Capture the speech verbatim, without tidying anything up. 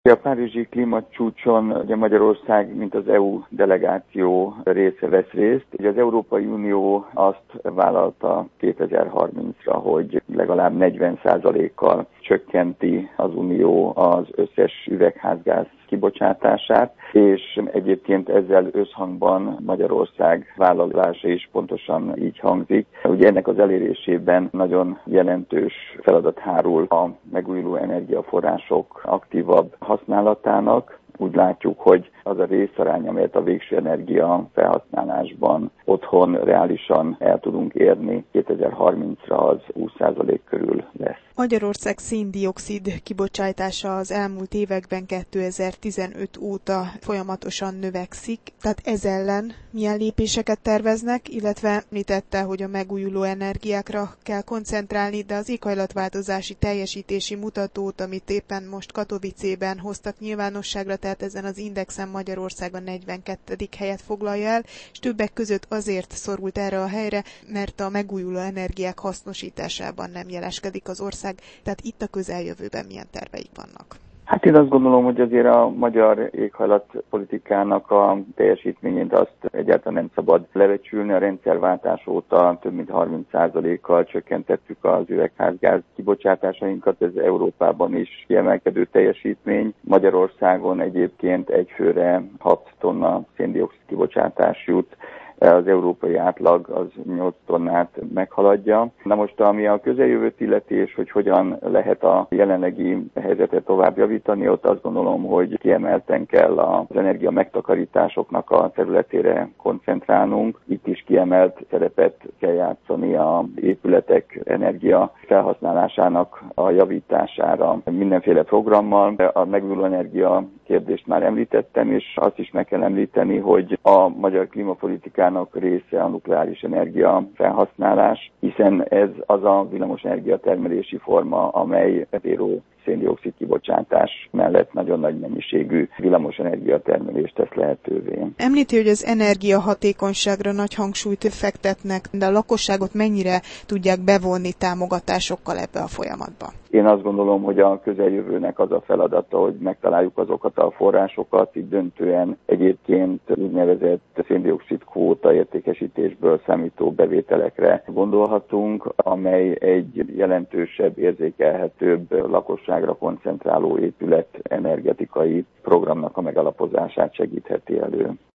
A párizsi klímacsúcson ugye Magyarország, mint az é u delegáció része vesz részt. Ugye az Európai Unió azt vállalta kétezer-harmincra, hogy legalább negyven százalékkal csökkenti az Unió az összes üvegházgáz kibocsátását, és egyébként ezzel összhangban Magyarország vállalása is pontosan így hangzik. Ugye ennek az elérésében nagyon jelentős feladat hárul a megújuló energiaforrások aktívabb használatának. Úgy látjuk, hogy az a részarány, amelyet a végső energia felhasználásban otthon reálisan el tudunk érni, kétezer-harmincra az húsz százalék körül lesz. Magyarország szén-dioxid kibocsátása az elmúlt években kétezer-tizenöt óta folyamatosan növekszik, tehát ez ellen milyen lépéseket terveznek, illetve említette, hogy a megújuló energiákra kell koncentrálni, de az éghajlatváltozási teljesítési mutatót, amit éppen most Katowicében hoztak nyilvánosságra, tehát ezen az indexen Magyarország a negyvenkettedik helyet foglalja el, és többek között azért szorult erre a helyre, mert a megújuló energiák hasznosításában nem jeleskedik az ország. Tehát itt a közeljövőben milyen terveik vannak? Hát én azt gondolom, hogy azért a magyar éghajlatpolitikának a teljesítményét azt egyáltalán nem szabad lebecsülni. A rendszerváltás óta több mint harminc százalékkal csökkentettük az üvegházgáz kibocsátásainkat, ez Európában is kiemelkedő teljesítmény. Magyarországon egyébként egyfőre hat tonna szén-dioxid kibocsátás jut, az európai átlag az nyolc tonnát meghaladja. Na most, ami a közeljövőt illeti, és hogy hogyan lehet a jelenlegi helyzetet tovább javítani, ott azt gondolom, hogy kiemelten kell az energia megtakarításoknak a területére koncentrálnunk. Itt is kiemelt szerepet kell játszani az épületek energia felhasználásának a javítására mindenféle programmal. A megújuló energia kérdést már említettem, és azt is meg kell említeni, hogy a magyar klímapolitikának része a nukleáris energia felhasználás, hiszen ez az a villamos energia termelési forma, amely zéró szén-dioxid kibocsátás mellett nagyon nagy mennyiségű villamos energiatermelést tesz lehetővé. Említi, hogy az energiahatékonyságra nagy hangsúlyt fektetnek, de a lakosságot mennyire tudják bevonni támogatásokkal ebbe a folyamatba? Én azt gondolom, hogy a közeljövőnek az a feladata, hogy megtaláljuk azokat a forrásokat, így döntően egyébként úgynevezett szén-dioxid kvóta értékesítésből számító bevételekre gondolhatunk, amely egy jelentősebb, érzékelhetőbb lakosságra koncentráló épület energetikai programnak a megalapozását segítheti elő.